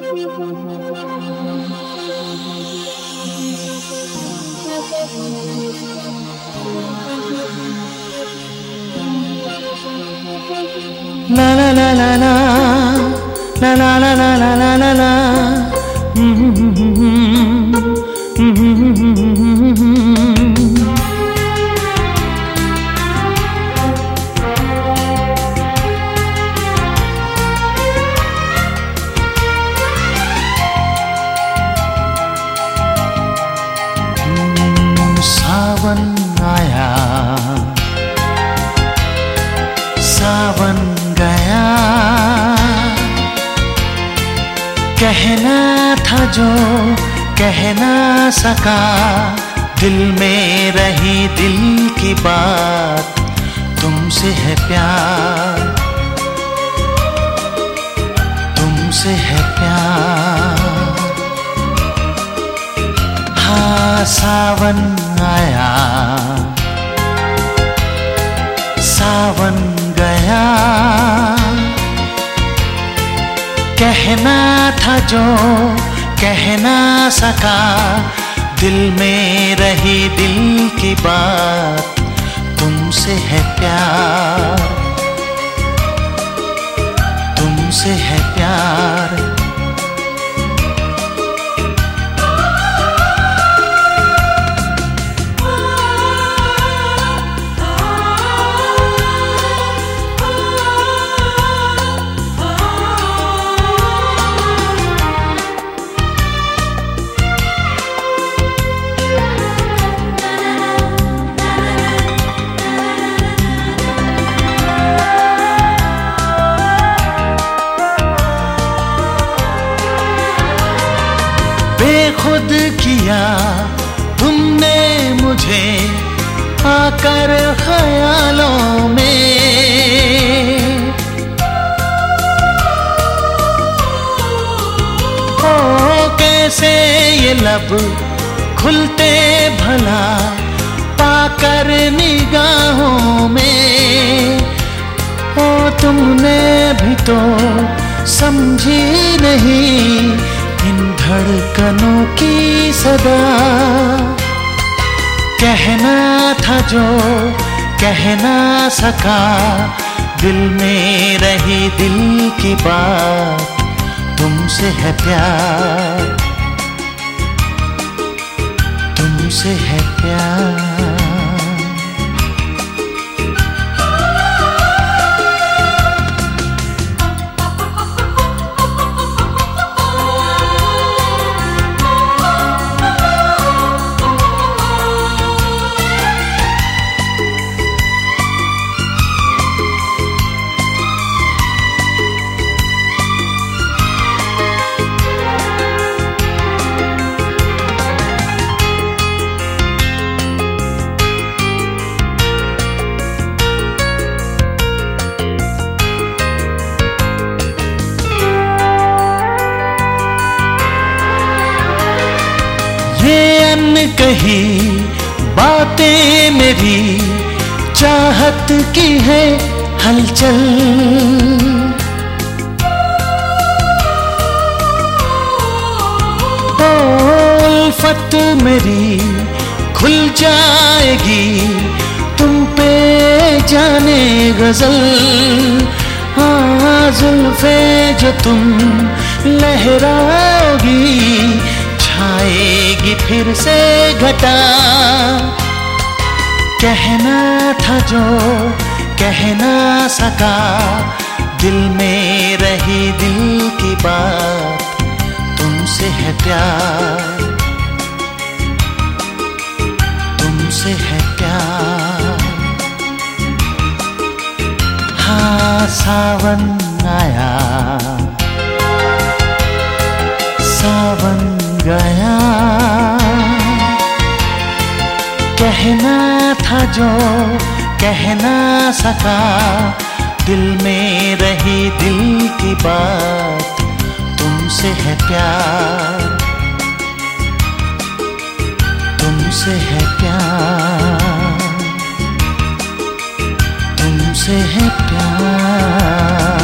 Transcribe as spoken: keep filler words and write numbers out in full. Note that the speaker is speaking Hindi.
La la la la la la la la la la la la la. सावन आया, सावन गया, कहना था जो कह ना सका, दिल में रही दिल की बात, तुमसे है प्यार, तुमसे है प्यार। हाँ सावन आया, सावन गया, कहना था जो कह ना सका, दिल में रही दिल की बात, तुमसे है प्यार, तुमसे है प्यार। बेखुद किया तुमने मुझे आकर ख्यालों में, ओ कैसे ये लब खुलते भला पाकर निगाहों में, ओ तुमने भी तो समझी नहीं इन धड़कनों की सदा, कहना था जो कह ना सका, दिल में रही दिल की बात, तुमसे है प्यार, तुमसे है प्यार। कही बातें मेरी चाहत की है हलचल, ओ उल्फत मेरी खुल जाएगी तुम पे जाने गजल, हाँ जुल्फे जो तुम लहराओगी, आएगी फिर से घटा, कहना था जो कह ना सका, दिल में रही दिल की बात, तुमसे है प्यार, तुमसे है प्यार। हाँ सावन आया, सावन गया, कहना था जो कह ना सका, दिल में रही दिल की बात, तुमसे है प्यार, तुमसे है प्यार, तुमसे है प्यार।